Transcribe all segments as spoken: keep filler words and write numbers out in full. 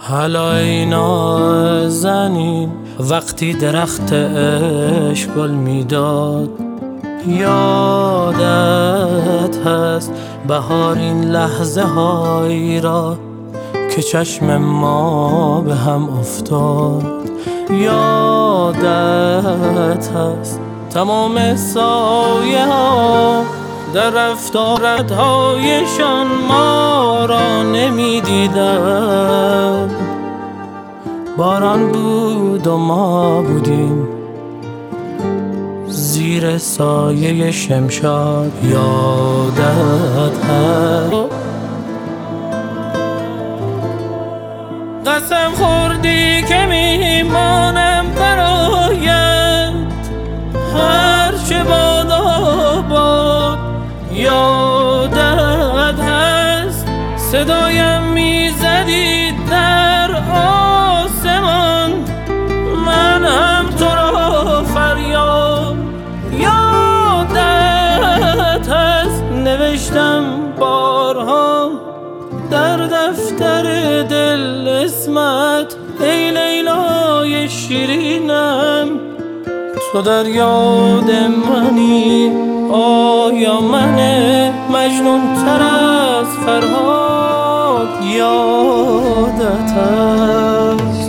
حالا ای نازنین وقتی درخت عشق گل میداد، یادت هست بهار این لحظه هایی را که چشم ما به هم افتاد؟ یادت هست تمام سایه ها در رفتارهایشان ما را نمی دیدن؟ باران بود و ما بودیم زیر سایه شمشاد. یادت هست قسم خوردی که میمانم برایت هرچه بادا باد. یادت هست صدایم میزدی در آسمان، من هم تو را فریاد. یادت هست نوشتم بارها در دفتر دل اسمت، ای لیلای شیرینم تو در یاد منی. آیا من مجنون تر از فرهاد یادت هست؟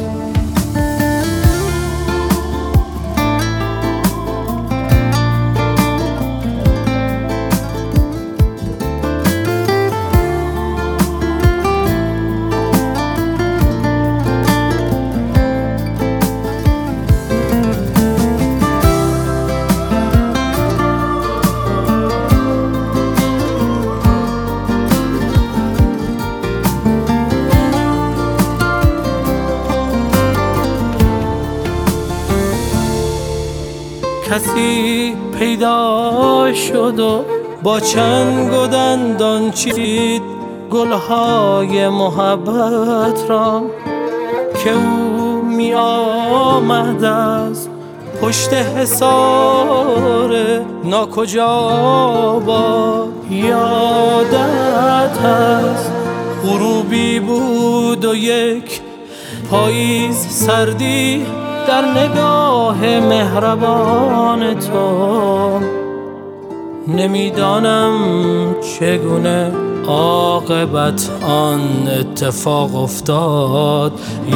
کسی پیدا شد و با چنگ و دندان چید گلهای محبت را که او می آمد از پشت حصار ناکجا باد. یادت هست غروبی بود و یک پاییز سردی در نگاه مهربان تو. نمیدانم چگونه عاقبت آن اتفاق افتاد.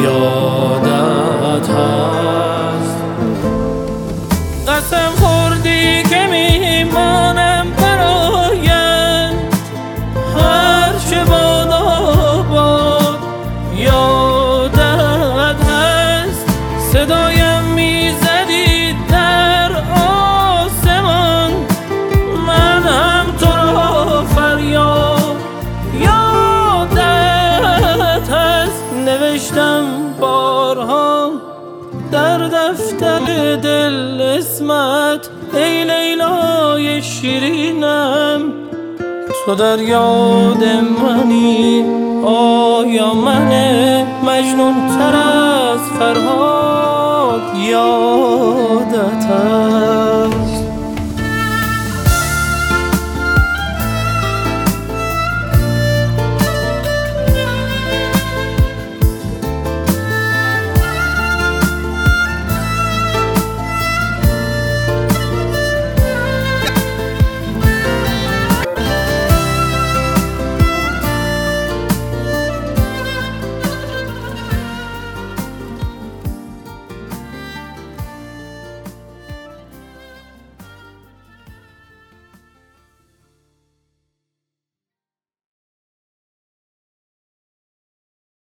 یادت هست قسم خوردی که میمانم برایت هرچه بادا باد. یادت هست صدایم میزدی در آسمان، من هم تو را فریاد. یادت هست نوشتم بارها در دفتر دل اسمت، ای لیلای شیرینم تو در یاد منی. آیا من مجنون تر از فرهاد یادت هست؟